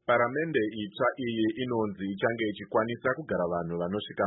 Paramende itsva iyi inonzi ichange ichikwanisa kugara vanhu vanosvika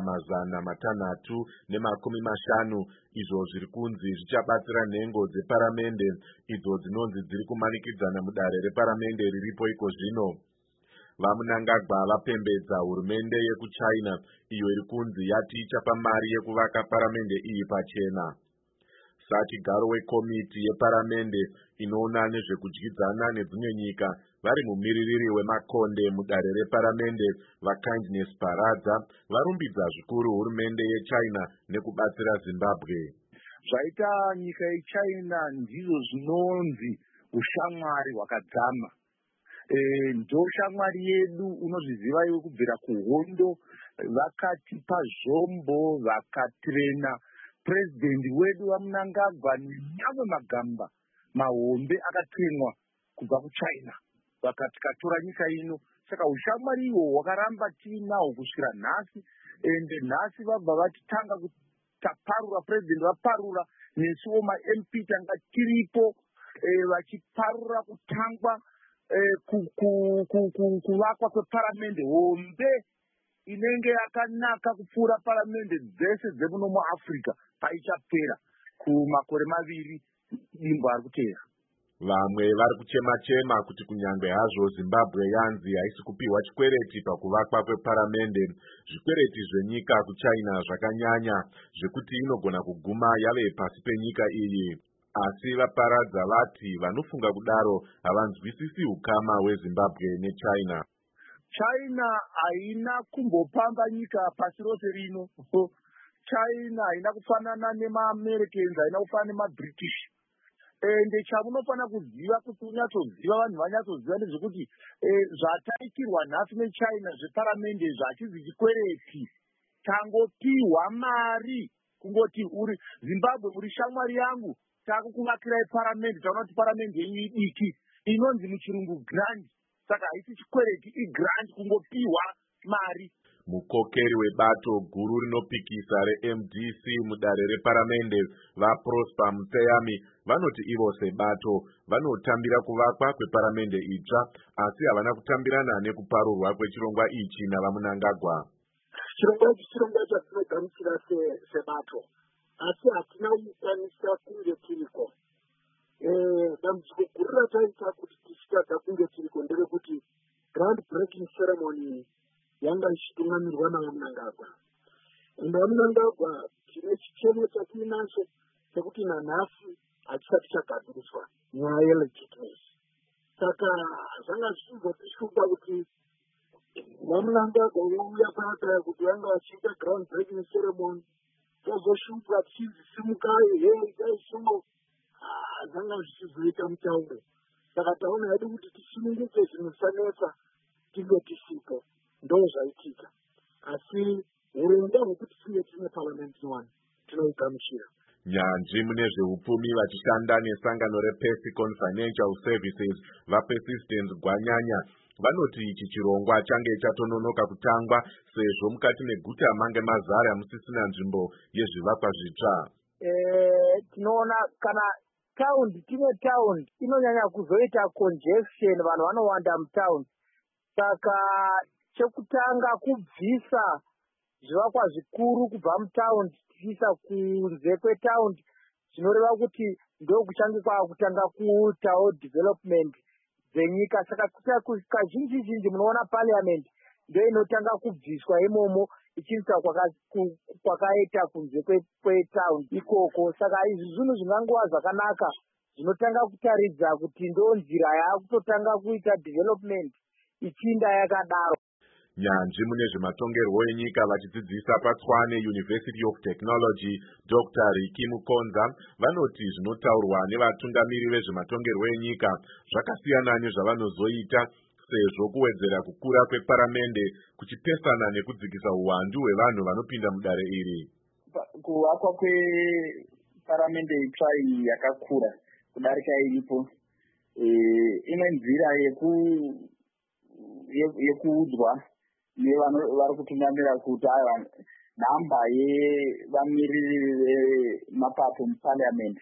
650 izvo zviri kunzi zvichabatsira nhengo dzeparamende idzo dzinonzi dziri kumanikidzana mudare reparamende riripo iko zvino. Vamunangagwa vapembedza hurumende yekuchina iyo iri kunzi yati ichapa mari yekuvaka paramende iyi pachena. Sachigaro wekomiti yeparamende inoona nezvekudyidzana nedzimwe nyika vari mumiririri wemakonde mudare reparamende vaKindness Paradza varumbidza zvikuru hurumende yechina nekubatsira Zimbabwe. Zvaita nyika yechina ndizvo zvinonzi ushamwari hwakadzama. Ndoshamwari yedu unozviziva iwe kubvira kuhondo, vakatipa zvombo, vakatrena president wedu vamunangagwa nenyamwe magamba mahombe akatrenwa kubva kuchina vakatikatora nyika ino. Saka ushamwari ihwo hwakaramba tiinaho kusvikira nhasi, ende nhasi vabva vatitanga kutaparura, president vaparura, nesuwo ma-MP tanga tiripo vachiparura kutangwa kuvakwa kweparamende hombe inenge yakanaka kupfuura paramende dzese dzemuno muAfrica paichapera kumakore 2 dimbo ari kutera. Vamwe vari kuchema-chema kuti kunyangwe hazvo Zimbabwe yanzi haisi kupiwa chikwereti pakuvakwa kweparamende, zvikwereti zvenyika kuchina zvakanyanya zvekuti inogona kuguma yave pasi penyika iyi. Asi vaparadza vati vanofunga kudaro havanzwisisi ukama hweZimbabwe nechina. China haina kumbopamba nyika pasi rose rino. China haina kufanana nemaAmericans, haina kufanana nemaBritish. Ende chamunofana kuziva kuti unyatsoziva, vanhu vanyatsoziva ndezvekuti zvataitirwa nhasi nechina zveparamende zvachizi chikwereti, tangopiwa mari kungoti uri Zimbabwe muri shamwari yangu, takukuvakirai paramende, taona kuti paramende yenyu idiki, inonzi muchirungu grant. Saka haisi chikwereti, igrant, kungopiwa mari. Mukokeri webato guru rinopikisa reMDC mudare reparamende vaProsper Muteyami vanoti ivo sebato vanotambira kuvakwa kweparamende itsva, asi havana kutambirana nekuparurwa kwechirongwa ichi navamunangagwa. Chirongwa ichi chirongwa chatinogamuchira sebato, asi hatina kukwanisa kunge tiriko. Dambudziko guru rataita kuti tichitadza kunge tiriko nderekuti ground breaking ceremony yanga ichitungamirwa navamunangagwa. Ende vamunangagwa tine chichemo chatinacho chekuti nanhasi hachisati chagadziriswa nyaya yelegitimacy. Saka zvanga zvichizotishupa kuti vamunangagwa vouya paya kuti vanga vachiita ground breaking ceremony, tozoshupa tichizisimukai chaisumo, zvanga zvichizoita mutauro. Saka taona hedu kuti tisununguke zvinosanesa tinge tisipo, ndo zvaitika. Asi hurongwa hwekuti tinge tine parliament one tinogamuchira. Nyanzvi mune zveupfumi vachishanda nesangano rePesicon Financial Services vaPersistence Gwanyanya vanoti ichi chirongwa change chatononoka kutangwa sezvo mukati meguta mange mazara musisina nzvimbo yezvivakwa zvitsva. Tinoona kana taundi, tine taundi inonyanya kuzoita congestion, vanhu vanowanda mutaundi. Saka chekutanga kubvisa zvivakwa zvikuru kubva mutaundi tichiisa kunze kwetaundi, zvinoreva kuti ndokuchange kwakutanga kuitawo development dzenyika. Saka kazhinji munoona parliament ndio inotanga kubviswa imomo ichiiswa kwakaita kunze kwetaundi ikoko. Saka izvi zvinhu zvingangova zvakanaka, zvinotanga kutaridza kuti ndo nzira yaakutotanga kuita development ichinda yakadaro. Nyanzvi mune zvematongerwo enyika vachidzidzisa paTshwane University of Technology Dr. Riki Mukonza vanoti zvinotaurwa nevatungamiri vezvematongerwo enyika zvakasiyana nezvavanozoita, sezvo kuwedzera kukura kweparamende kuchipesana nekudzikisa uwandu hwevanhu vanopinda mudare iri. Kuvakwa kweparamende itsva iyi yakakura kudarika iripo, imwe nzira yekuudzwa nevari kutungamira kuti namba yevamiriri vemapato muparliament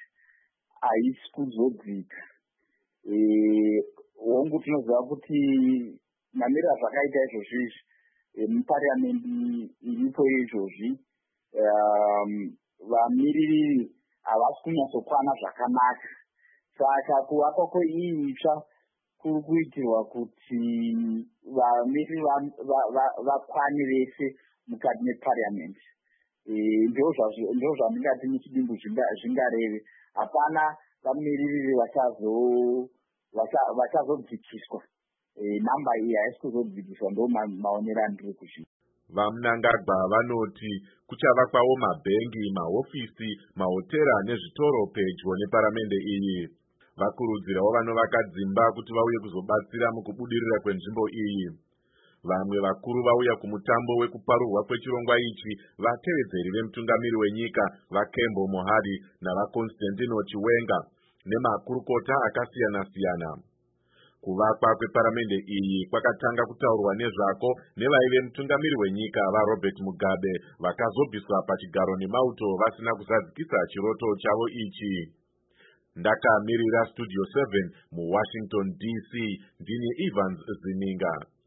haisi kuzodzika. Hongu tinoziva kuti kunamira zvakaita izvozvizvi muparliamendi iripo izvozvi vamiriri havasi kunyatsokwana zvakanaka. Saka kuvakwa kweiyi itsva kuri kuitirwa kuti vamiriri vakwane vese mukati meparliamendi. Ndizvo zvandingati muchidimbu zvingareve. Hapana vamiriri vachazobvikiswa. Namba iyi haisi kuzodzikiswa, ndo maonero andiri kuzvino. Vamunangagwa vanoti kuchavakwawo mabhengi, mahofisi, mahotera nezvitoro pedyo neparamende iyi. Vakurudzirawo vanovaka dzimba kuti vauye kuzobatsira mukubudirira kwenzvimbo iyi. Vamwe vakuru vauya kumutambo wekuparurwa kwechirongwa ichi vatevedzeri vemutungamiri wenyika vaKembo Mohadi navaConstantino Chiwenga nemakurukota akasiyana-siyana. Kuvakwa kweparamende iyi kwakatanga kutaurwa nezvako nevaive mutungamiri wenyika vaRobert Mugabe vakazobviswa pachigaro nemauto vasina kuzadzikisa chiroto chavo ichi. Ndakamirira Studio 7 muWashington DC, ndini Evans Zininga.